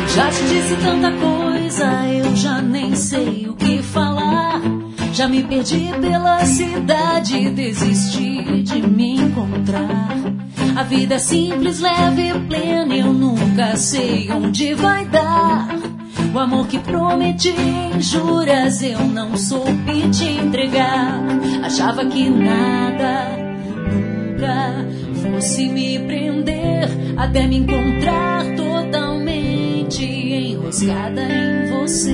Já te disse tanta coisa, eu já nem sei o que falar. Já me perdi pela cidade, desisti de me encontrar. A vida é simples, leve e plena, eu nunca sei onde vai dar. O amor que prometi em juras, eu não soube te entregar. Achava que nada nunca fosse me prender, até me encontrar totalmente enroscada em você.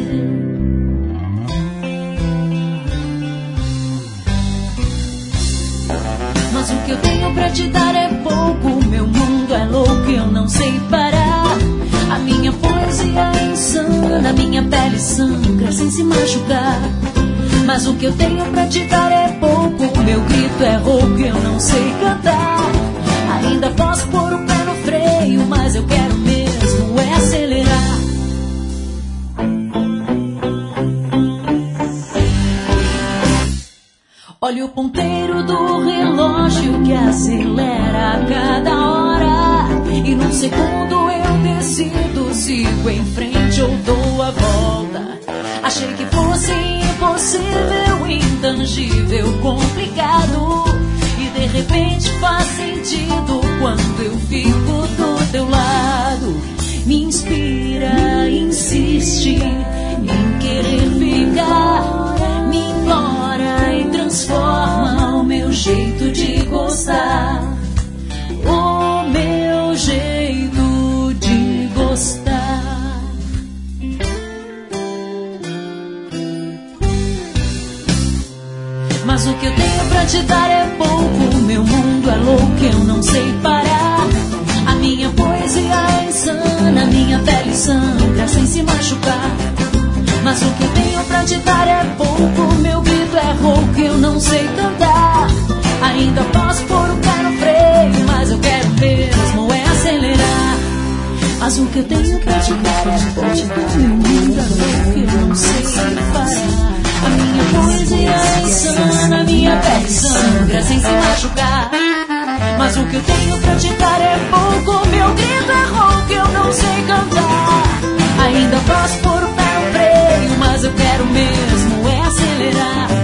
Mas o que eu tenho pra te dar é pouco. Meu mundo é louco, eu não sei parar. A minha poesia é insana, minha pele sangra sem se machucar. Mas o que eu tenho pra te dar é pouco. Meu grito é rouco, eu não sei cantar. Ainda posso pôr o pé no freio, mas eu quero mesmo é acelerar. Olha o ponteiro do relógio que acelera a cada hora. E num segundo eu decido, sigo em frente ou dou a volta. Achei que fosse impossível, intangível, complicado. E de repente faz sentido quando eu fico do teu lado. Me inspira, insiste em querer ficar. Me implora e transforma o meu jeito de gostar. O meu jeito de gostar. Mas o que eu tenho pra te dar é pouco. Meu mundo é louco, eu não sei parar. A minha poesia é insana, minha pele sangra sem se machucar. Mas o que eu tenho pra te dar é pouco. Meu grito é rouco, eu não sei cantar. Ainda posso pôr o pé no freio, mas eu quero mesmo é acelerar. Mas o que eu tenho pra te dar é pouco. Meu mundo é louco, eu não sei parar. A minha poesia é insana, minha pele sangra sem se machucar. Mas o que eu tenho pra te dar é pouco. Meu grito é rouco, eu não sei cantar. Ainda posso pôr o pé no freio, mas eu quero mesmo é acelerar.